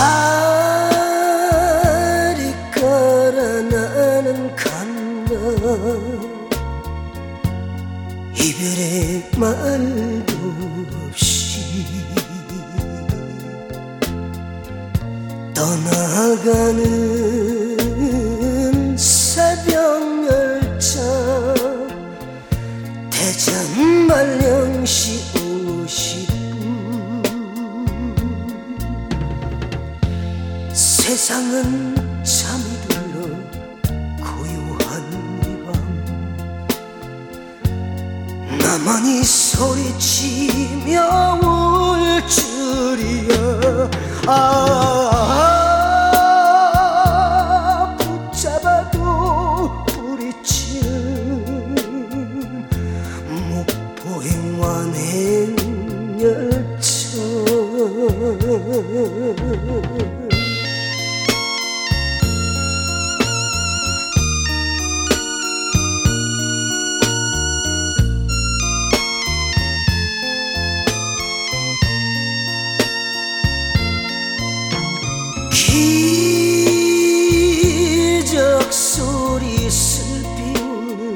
다리가라 나는 간다. 이별의 말도 없이 떠나가는 새벽 열차. 대전 말령시 50분. 세상은 잠이 들러 고요한 이 밤 나만이 소리치며 울 줄이야. 붙잡아도 부딪히는 목포행 완행 열차. 기적 소리 슬피우는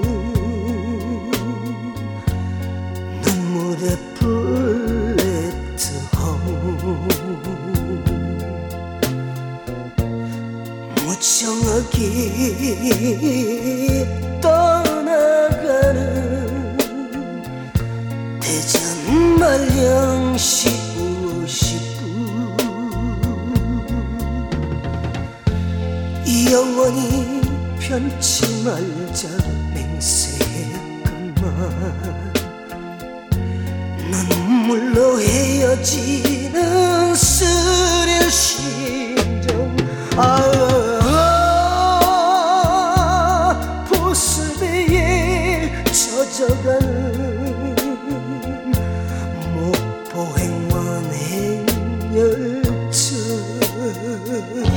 눈물의 플랫폼. 무정하게 떠나가는 대전 말령시 50분. 영원히 변치 말자 맹세했건만 눈물로 헤어지는 쓰릴 심정. 보슬배에 젖어가는 목포행 완행 열차.